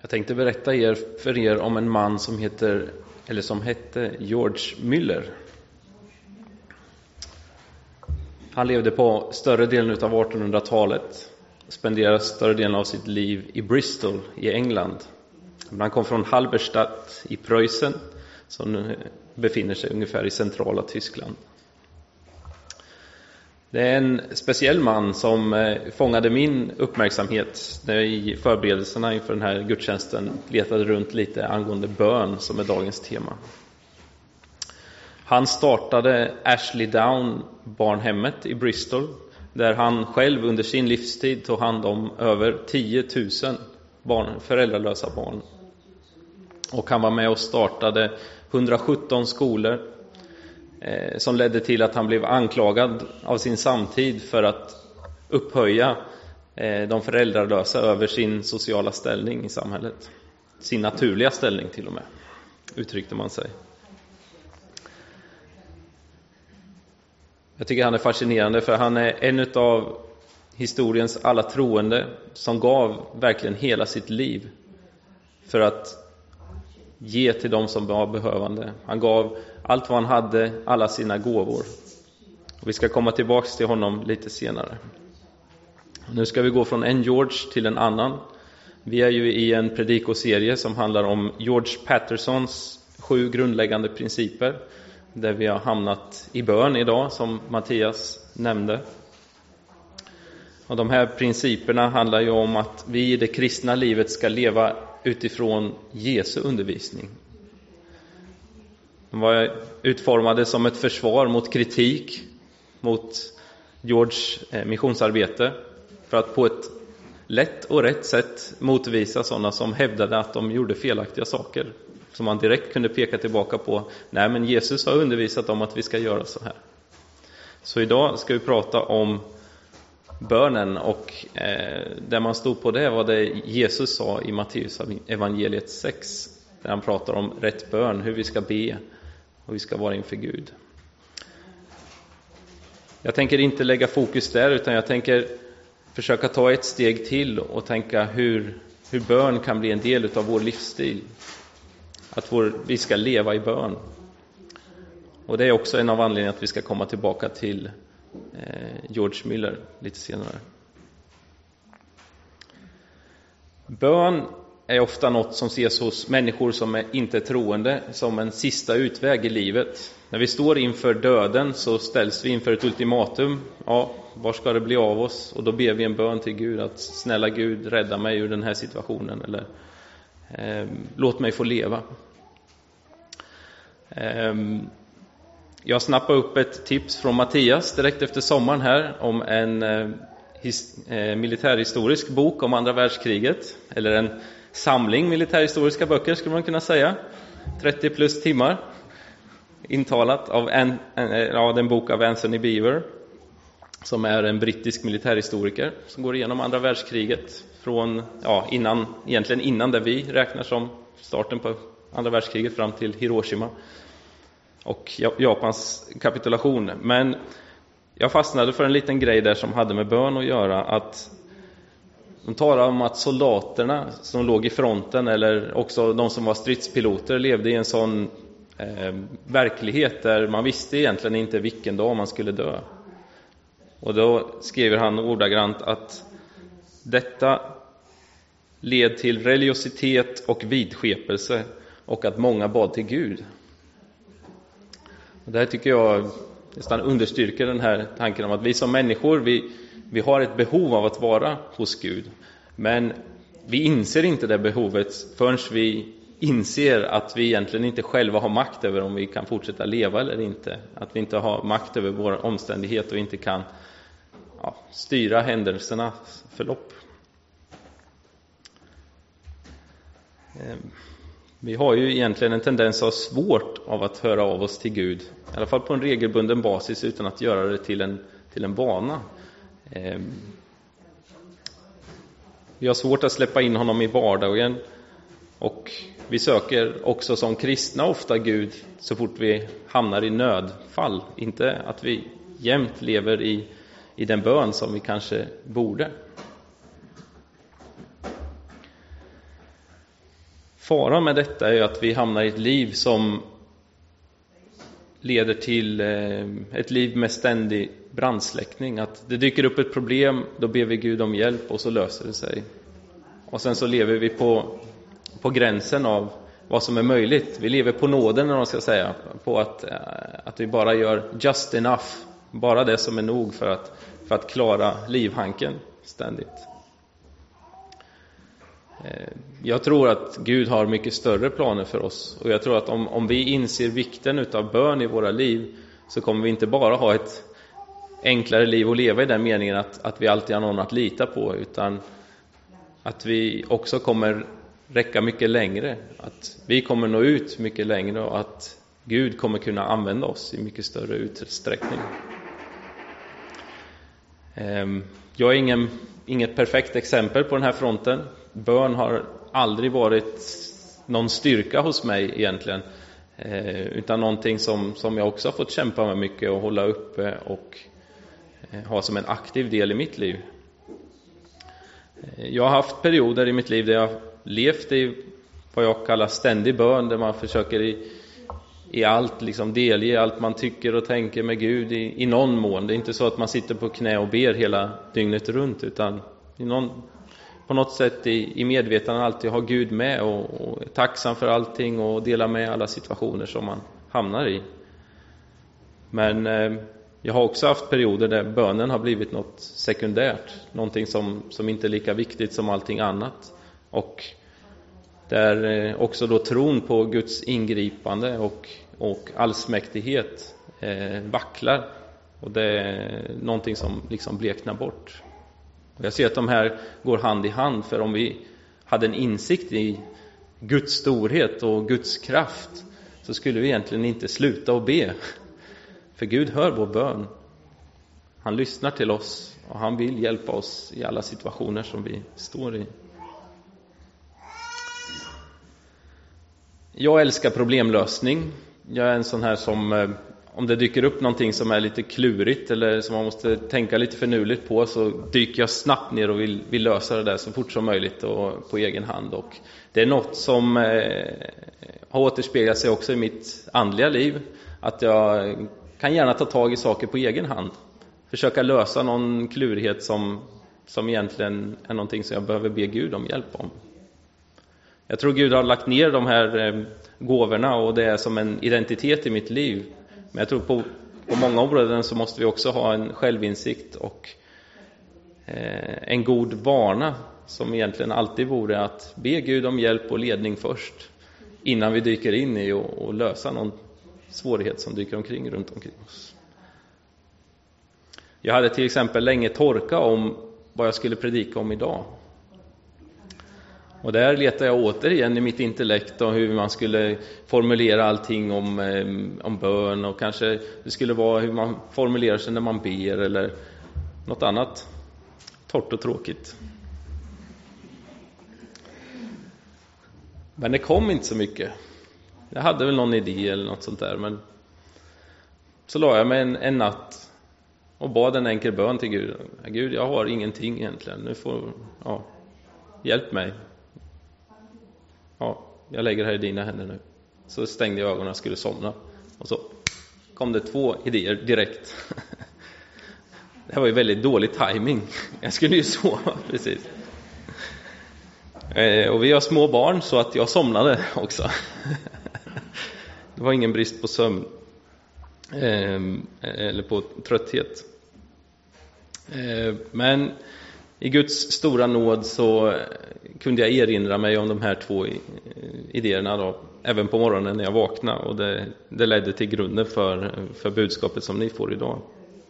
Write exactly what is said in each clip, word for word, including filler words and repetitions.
Jag tänkte berätta er, för er om en man som heter, eller som hette George Müller. Han levde på större delen av artonhundratalet, spenderade större delen av sitt liv i Bristol i England. Han kom från Halberstadt i Preussen, som befinner sig ungefär i centrala Tyskland. Det är en speciell man som fångade min uppmärksamhet när jag i förberedelserna inför den här gudstjänsten letade runt lite angående bön, som är dagens tema. Han startade Ashley Down barnhemmet i Bristol, där han själv under sin livstid tog hand om över tio tusen barn, föräldralösa barn. Och han var med och startade hundrasjutton skolor, eh, som ledde till att han blev anklagad av sin samtid för att upphöja eh, de föräldralösa över sin sociala ställning i samhället. Sin naturliga ställning till och med, uttryckte man sig. Jag tycker han är fascinerande, för han är en av historiens alla troende som gav verkligen hela sitt liv för att ge till dem som var behövande. Han gav allt vad han hade, alla sina gåvor. Och vi ska komma tillbaka till honom lite senare. Nu ska vi gå från en George till en annan. Vi är ju i en predikoserie som handlar om George Pattersons sju grundläggande principer, där vi har hamnat i bön idag, som Mattias nämnde. Och de här principerna handlar ju om att vi i det kristna livet ska leva utifrån Jesu undervisning. De var utformade som ett försvar mot kritik mot George missionsarbete, för att på ett lätt och rätt sätt motvisa sådana som hävdade att de gjorde felaktiga saker, som man direkt kunde peka tillbaka på. Nej, men Jesus har undervisat om att vi ska göra så här. Så idag ska vi prata om bönen, och eh, där man stod på det var det Jesus sa i Matteus evangeliet sex, där han pratar om rätt bön, hur vi ska be och vi ska vara inför Gud. Jag tänker inte lägga fokus där, utan jag tänker försöka ta ett steg till och tänka hur, hur bön kan bli en del av vår livsstil. Att vår, vi ska leva i bön. Och det är också en av anledningarna att vi ska komma tillbaka till eh, George Müller lite senare. Bön är ofta något som ses hos människor som är inte troende som en sista utväg i livet. När vi står inför döden så ställs vi inför ett ultimatum. Ja, var ska det bli av oss? Och då ber vi en bön till Gud att snälla Gud, rädda mig ur den här situationen, eller eh, låt mig få leva. Eh, jag snappade upp ett tips från Mattias direkt efter sommaren här om en eh, his, eh, militärhistorisk bok om andra världskriget, eller en samling militärhistoriska böcker skulle man kunna säga, trettio plus timmar intalat av en, en, ja, en bok av Anthony Beevor, som är en brittisk militärhistoriker som går igenom andra världskriget från, ja, innan, egentligen innan det vi räknar som starten på andra världskriget fram till Hiroshima och Japans kapitulation. Men jag fastnade för en liten grej där som hade med bön att göra, att de talar om att soldaterna som låg i fronten, eller också de som var stridspiloter, levde i en sån eh, verklighet där man visste egentligen inte vilken dag man skulle dö. Och då skriver han ordagrant att detta led till religiositet och vidskepelse, och att många bad till Gud. Och det här tycker jag nästan understryker den här tanken om att vi som människor, vi, vi har ett behov av att vara hos Gud. Men vi inser inte det behovet förrän vi inser att vi egentligen inte själva har makt över om vi kan fortsätta leva eller inte. Att vi inte har makt över vår omständighet och inte kan ja, styra händelsernas förlopp. Vi har ju egentligen en tendens att ha svårt av att höra av oss till Gud, i alla fall på en regelbunden basis, utan att göra det till en, till en vana. Vi har svårt att släppa in honom i vardagen, och vi söker också som kristna ofta Gud så fort vi hamnar i nödfall. Inte att vi jämt lever i, i den bön som vi kanske borde. Faran med detta är att vi hamnar i ett liv som leder till ett liv med ständig brandsläckning. Att det dyker upp ett problem, då ber vi Gud om hjälp och så löser det sig. Och sen så lever vi på, på gränsen av vad som är möjligt. Vi lever på nåden, när man ska säga, på att, att vi bara gör just enough, bara det som är nog för att, för att klara livhanken ständigt. Jag tror att Gud har mycket större planer för oss, och jag tror att om, om vi inser vikten utav bön i våra liv, så kommer vi inte bara ha ett enklare liv att leva i den meningen att, att vi alltid har någon att lita på, utan att vi också kommer räcka mycket längre, att vi kommer nå ut mycket längre och att Gud kommer kunna använda oss i mycket större utsträckning. Jag är ingen, inget perfekt exempel på den här fronten. Bön har aldrig varit någon styrka hos mig egentligen, utan någonting som, som jag också har fått kämpa med mycket och hålla uppe och ha som en aktiv del i mitt liv. Jag har haft perioder i mitt liv där jag levt i vad jag kallar ständig bön, där man försöker i, i allt liksom delge allt man tycker och tänker med Gud i, i någon mån. Det är inte så att man sitter på knä och ber hela dygnet runt, utan i någon, på något sätt i, i medvetande alltid ha Gud med och, och är tacksam för allting och dela med alla situationer som man hamnar i. Men eh, jag har också haft perioder där bönen har blivit något sekundärt, någonting som, som inte är lika viktigt som allting annat, och där eh, också då tron på Guds ingripande och, och allsmäktighet eh, vacklar, och det är någonting som liksom bleknar bort. Och jag ser att de här går hand i hand, för om vi hade en insikt i Guds storhet och Guds kraft, så skulle vi egentligen inte sluta att be. För Gud hör vår bön. Han lyssnar till oss och han vill hjälpa oss i alla situationer som vi står i. Jag älskar problemlösning. Jag är en sån här som, om det dyker upp någonting som är lite klurigt eller som man måste tänka lite förnuligt på, så dyker jag snabbt ner och vill, vill lösa det där så fort som möjligt och på egen hand. Och det är något som eh, har återspeglat sig också i mitt andliga liv, att jag kan gärna ta tag i saker på egen hand. Försöka lösa någon klurighet som, som egentligen är någonting som jag behöver be Gud om hjälp om. Jag tror Gud har lagt ner de här eh, gåvorna, och det är som en identitet i mitt liv. Men jag tror på, på många områden så måste vi också ha en självinsikt och eh, en god vana, som egentligen alltid vore att be Gud om hjälp och ledning först, innan vi dyker in i och, och lösa någon svårighet som dyker omkring runt omkring oss. Jag hade till exempel länge torka om vad jag skulle predika om idag. Och där letar jag återigen i mitt intellekt och hur man skulle formulera allting om, om bön, och kanske det skulle vara hur man formulerar sig när man ber eller något annat torrt och tråkigt. Men det kom inte så mycket. Jag hade väl någon idé eller något sånt där, men så la jag mig en, en natt och bad en enkel bön till Gud. Gud, jag har ingenting egentligen. Nu får, ja, hjälp mig. Ja, jag lägger det här i dina händer nu. Så stängde jag ögonen och skulle somna. Och så kom det två idéer direkt. Det här var ju väldigt dålig timing. Jag skulle ju sova precis. Och vi har små barn, så att jag somnade också. Det var ingen brist på sömn eller på trötthet. Men i Guds stora nåd så kunde jag erinra mig om de här två idéerna då, även på morgonen när jag vaknade, och det, det ledde till grunden för, för budskapet som ni får idag.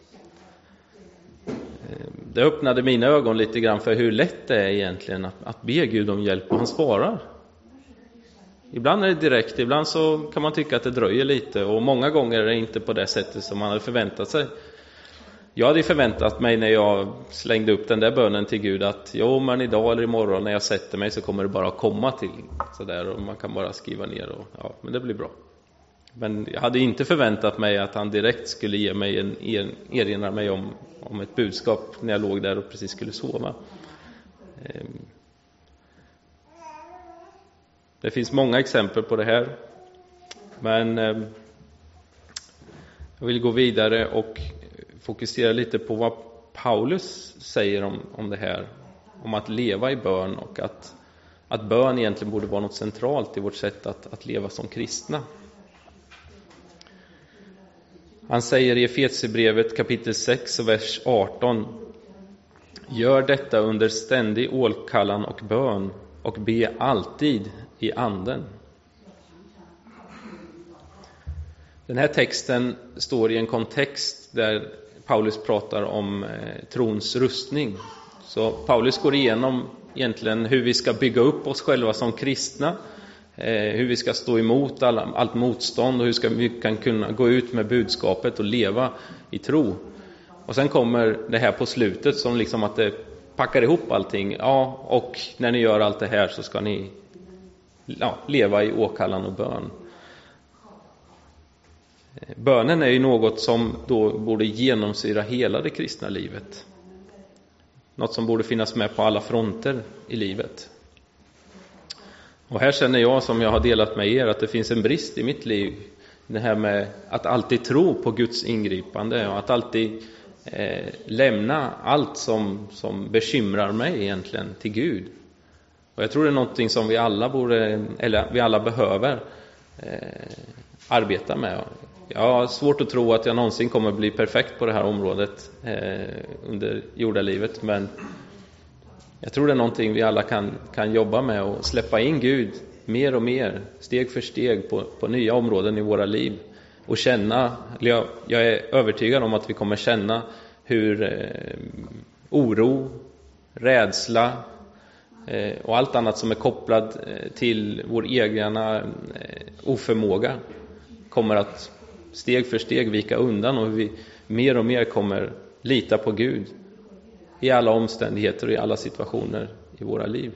Det öppnade mina ögon lite grann för hur lätt det är egentligen att, att be Gud om hjälp, och han svarar. Ibland är det direkt, ibland så kan man tycka att det dröjer lite, och många gånger är det inte på det sättet som man hade förväntat sig. Jag hade förväntat mig när jag slängde upp den där bönen till Gud att jo, men idag eller imorgon när jag sätter mig så kommer det bara komma till så där, och man kan bara skriva ner och ja, men det blir bra. Men jag hade inte förväntat mig att han direkt skulle ge mig en, en erinra mig om, om ett budskap när jag låg där och precis skulle sova. Det finns många exempel på det här. Men eh, jag vill gå vidare och fokusera lite på vad Paulus säger om, om det här. Om att leva i bön och att, att bön egentligen borde vara något centralt i vårt sätt att, att leva som kristna. Han säger i Efesierbrevet kapitel sex och vers arton: Gör detta under ständig åkallan och bön och be alltid i anden. Den här texten står i en kontext där Paulus pratar om eh, trons rustning. Så Paulus går igenom egentligen hur vi ska bygga upp oss själva som kristna, eh, hur vi ska stå emot all, allt motstånd och hur ska vi kan kunna gå ut med budskapet och leva i tro. Och sen kommer det här på slutet som liksom att det packar ihop allting. Ja, och när ni gör allt det här så ska ni ja, leva i åkallan och bön. Bönen är ju något som då borde genomsyra hela det kristna livet. Något som borde finnas med på alla fronter i livet. Och här känner jag, som jag har delat med er, att det finns en brist i mitt liv. Det här med att alltid tro på Guds ingripande och att alltid eh, lämna allt som, som bekymrar mig egentligen till Gud. Och jag tror det är någonting som vi alla borde, eller vi alla behöver eh, arbeta med. Jag har svårt att tro att jag någonsin kommer bli perfekt på det här området eh, under jordalivet, men jag tror det är någonting vi alla kan, kan jobba med och släppa in Gud mer och mer, steg för steg på, på nya områden i våra liv. Och känna, jag, jag är övertygad om att vi kommer känna hur eh, oro, rädsla eh, och allt annat som är kopplat eh, till vår egna eh, oförmåga kommer att steg för steg vika undan, och hur vi mer och mer kommer lita på Gud i alla omständigheter och i alla situationer i våra liv.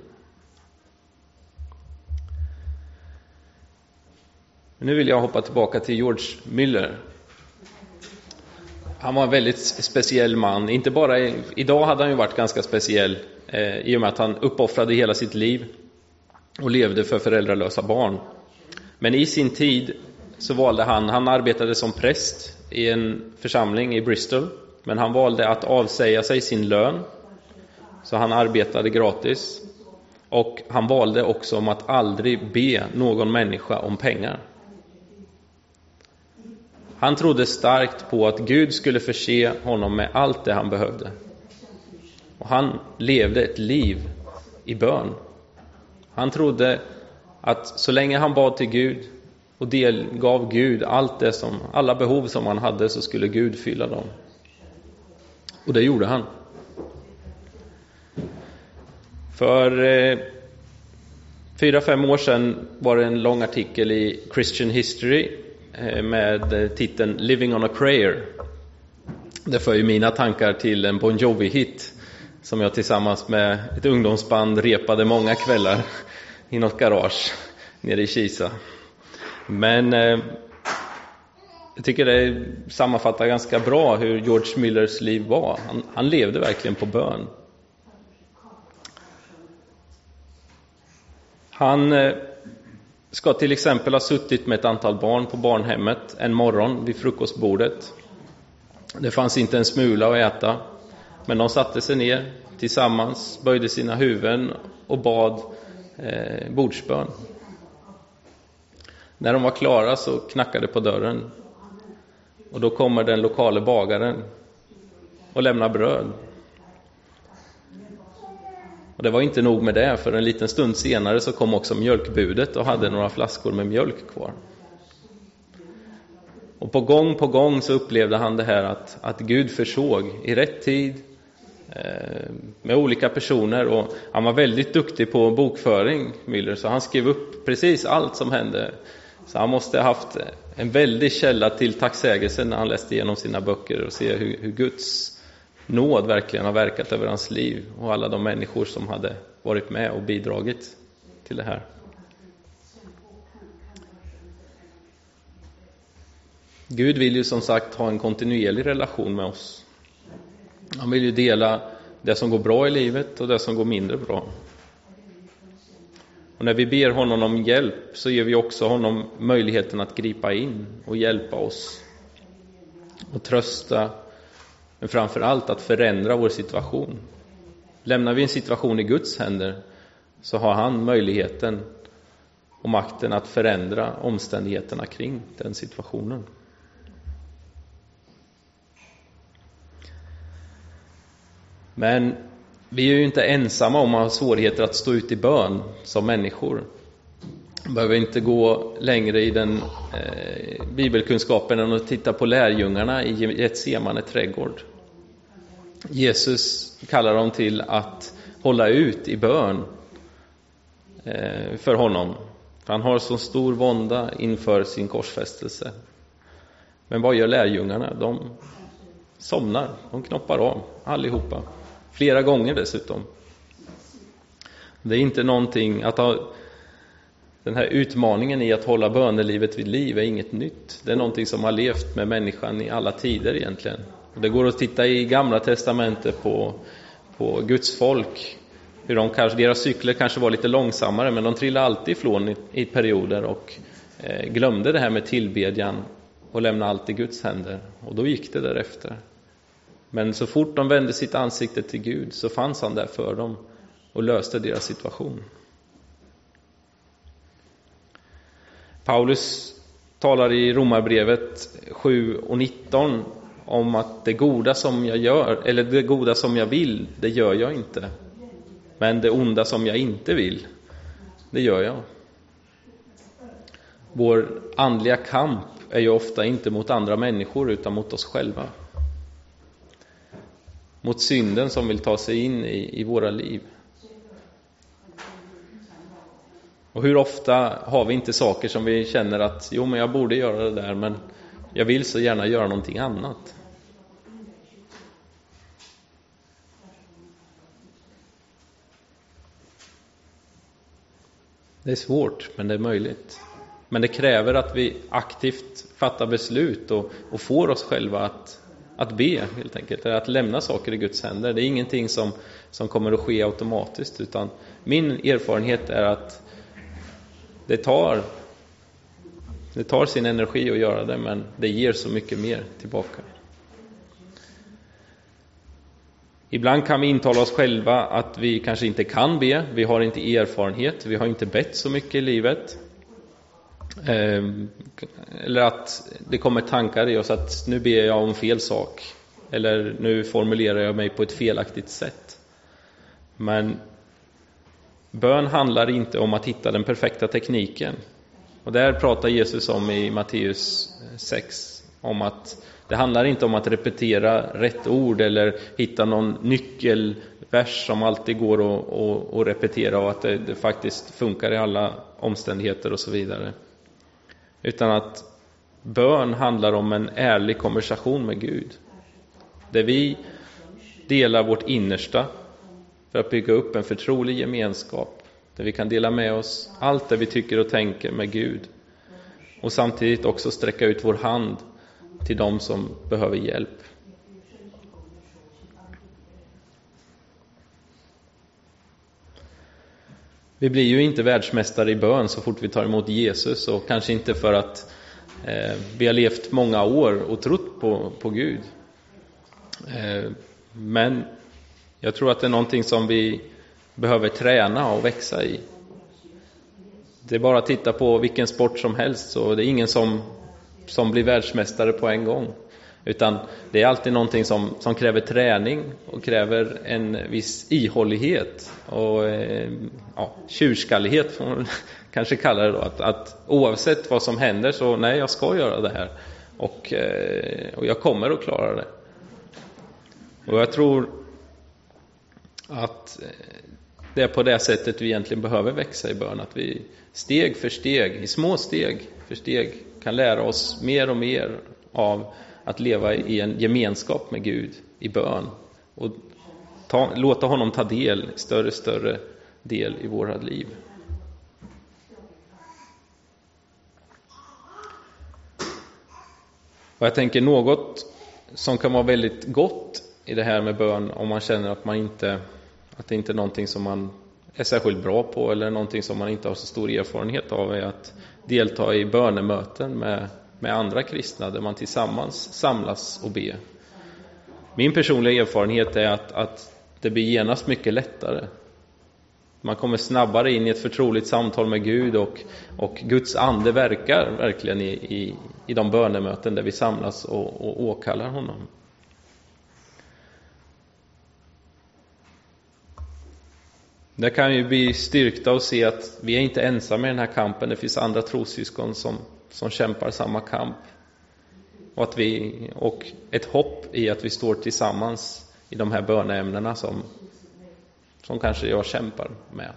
Nu vill jag hoppa tillbaka till George Mueller. Han var en väldigt speciell man. Inte bara i, idag hade han ju varit ganska speciell eh, i och med att han uppoffrade hela sitt liv och levde för föräldralösa barn. Men i sin tid så valde han, han arbetade som präst i en församling i Bristol, men han valde att avsäga sig sin lön, så han arbetade gratis, och han valde också om att aldrig be någon människa om pengar. Han trodde starkt på att Gud skulle förse honom med allt det han behövde, och han levde ett liv i bön. Han trodde att så länge han bad till Gud och delgav Gud allt det som, alla behov som han hade, så skulle Gud fylla dem. Och det gjorde han. För eh, fyra, fem år sedan var det en lång artikel i Christian History eh, med titeln Living on a Prayer. Det för ju mina tankar till en Bon Jovi-hit som jag tillsammans med ett ungdomsband repade många kvällar i något garage nere i Kisa. Men eh, jag tycker det sammanfattar ganska bra hur George Muellers liv var. Han, han levde verkligen på bön. Han eh, ska till exempel ha suttit med ett antal barn på barnhemmet en morgon vid frukostbordet. Det fanns inte en smula att äta, men de satte sig ner tillsammans, böjde sina huvuden och bad eh, bordsbön. När de var klara så knackade på dörren, och då kommer den lokala bagaren och lämnar bröd. Och det var inte nog med det, för en liten stund senare så kom också mjölkbudet och hade några flaskor med mjölk kvar. Och på gång på gång så upplevde han det här att, att Gud försåg i rätt tid eh, med olika personer. Och han var väldigt duktig på bokföring, Mueller, så han skrev upp precis allt som hände. Så han måste ha haft en väldig källa till tacksägelse när han läste igenom sina böcker och se hur, hur Guds nåd verkligen har verkat över hans liv och alla de människor som hade varit med och bidragit till det här. Gud vill ju som sagt ha en kontinuerlig relation med oss. Han vill ju dela det som går bra i livet och det som går mindre bra. Och när vi ber honom om hjälp så ger vi också honom möjligheten att gripa in och hjälpa oss. Och trösta, men framför allt att förändra vår situation. Lämnar vi en situation i Guds händer så har han möjligheten och makten att förändra omständigheterna kring den situationen. Men vi är ju inte ensamma om att ha svårigheter att stå ut i bön som människor. Vi behöver inte gå längre i den eh, bibelkunskapen än att titta på lärjungarna i Getsemane trädgård. Jesus kallar dem till att hålla ut i bön eh, för honom. För han har så stor vånda inför sin korsfästelse. Men vad gör lärjungarna? De somnar, de knoppar av allihopa. Flera gånger dessutom. Det är inte någonting att ha, den här utmaningen i att hålla bönelivet vid liv är inget nytt. Det är någonting som har levt med människan i alla tider egentligen. Det går att titta i Gamla testamentet på, på Guds folk. Hur de kanske, deras cykler kanske var lite långsammare, men de trillade alltid ifrån i, i perioder och eh, glömde det här med tillbedjan och lämnade allt i Guds händer. Och då gick det därefter. Men så fort de vände sitt ansikte till Gud så fanns han där för dem och löste deras situation. Paulus talar i Romarbrevet sju och nitton om att det goda som jag gör, eller det goda som jag vill, det gör jag inte. Men det onda som jag inte vill, det gör jag. Vår andliga kamp är ju ofta inte mot andra människor utan mot oss själva. Mot synden som vill ta sig in i, i våra liv. Och hur ofta har vi inte saker som vi känner att jo, men jag borde göra det där, men jag vill så gärna göra någonting annat. Det är svårt, men det är möjligt. Men det kräver att vi aktivt fattar beslut och, och får oss själva att, att be helt enkelt. Att lämna saker i Guds händer. Det är ingenting som, som kommer att ske automatiskt, utan min erfarenhet är att det tar, det tar sin energi att göra det, men det ger så mycket mer tillbaka. Ibland kan vi intala oss själva att vi kanske inte kan be. Vi har inte erfarenhet. Vi har inte bett så mycket i livet. Eller att det kommer tankar i oss att nu ber jag om fel sak. Eller nu formulerar jag mig på ett felaktigt sätt. Men bön handlar inte om att hitta den perfekta tekniken. Och där pratar Jesus om i Matteus sex. Om att det handlar inte om att repetera rätt ord eller hitta någon nyckelvers som alltid går att, att, att repetera och att det, det faktiskt funkar i alla omständigheter och så vidare. Utan att bön handlar om en ärlig konversation med Gud. Där vi delar vårt innersta för att bygga upp en förtrolig gemenskap. Där vi kan dela med oss allt det vi tycker och tänker med Gud. Och samtidigt också sträcka ut vår hand till de som behöver hjälp. Vi blir ju inte världsmästare i bön så fort vi tar emot Jesus, och kanske inte för att eh, vi har levt många år och trott på, på Gud. Eh, men jag tror att det är någonting som vi behöver träna och växa i. Det är bara att titta på vilken sport som helst, så det är ingen som som blir världsmästare på en gång, utan det är alltid någonting som, som kräver träning och kräver en viss ihållighet och eh, ja, tjurskallighet får man kanske kalla det då, att, att oavsett vad som händer så nej, jag ska göra det här och, eh, och jag kommer att klara det. Och jag tror att det är på det sättet vi egentligen behöver växa i bön, att vi steg för steg, i små steg för steg kan lära oss mer och mer av att leva i en gemenskap med Gud i bön och ta, låta honom ta del, större större del i våra liv. Och jag tänker något som kan vara väldigt gott i det här med bön, om man känner att man inte att det inte är någonting som man är särskilt bra på, eller någonting som man inte har så stor erfarenhet av, är att delta i bönemöten med, med andra kristna där man tillsammans samlas och ber. Min personliga erfarenhet är att, att det blir genast mycket lättare. Man kommer snabbare in i ett förtroligt samtal med Gud, och, och Guds ande verkar verkligen i, i, i de bönemöten där vi samlas och, och åkallar honom. Det kan ju bli styrkta och se att vi är inte ensamma i den här kampen. Det finns andra trossyskon som, som kämpar samma kamp. Och, att vi, och ett hopp i att vi står tillsammans i de här böneämnena som, som kanske jag kämpar med.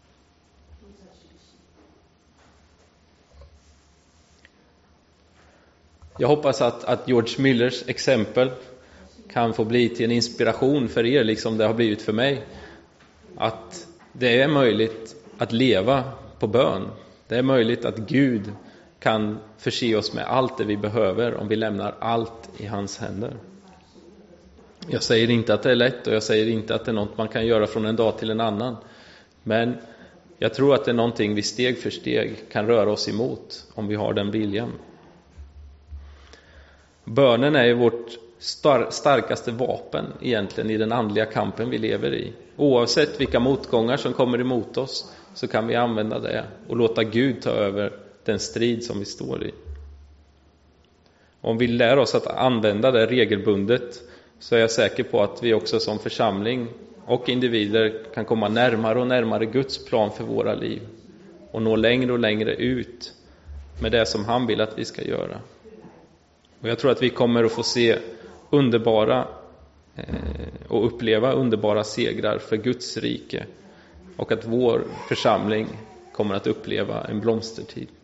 Jag hoppas att, att George Müllers exempel kan få bli till en inspiration för er, liksom det har blivit för mig. Att det är möjligt att leva på bön. Det är möjligt att Gud kan förse oss med allt det vi behöver om vi lämnar allt i hans händer. Jag säger inte att det är lätt, och jag säger inte att det är något man kan göra från en dag till en annan. Men jag tror att det är någonting vi steg för steg kan röra oss emot om vi har den viljan. Bönen är ju vårt star- starkaste vapen egentligen i den andliga kampen vi lever i. Oavsett vilka motgångar som kommer emot oss så kan vi använda det och låta Gud ta över den strid som vi står i. Om vi lär oss att använda det regelbundet, så är jag säker på att vi också som församling och individer kan komma närmare och närmare Guds plan för våra liv och nå längre och längre ut med det som han vill att vi ska göra. Och jag tror att vi kommer att få se underbara eh, och uppleva underbara segrar för Guds rike, och att vår församling kommer att uppleva en blomstertid.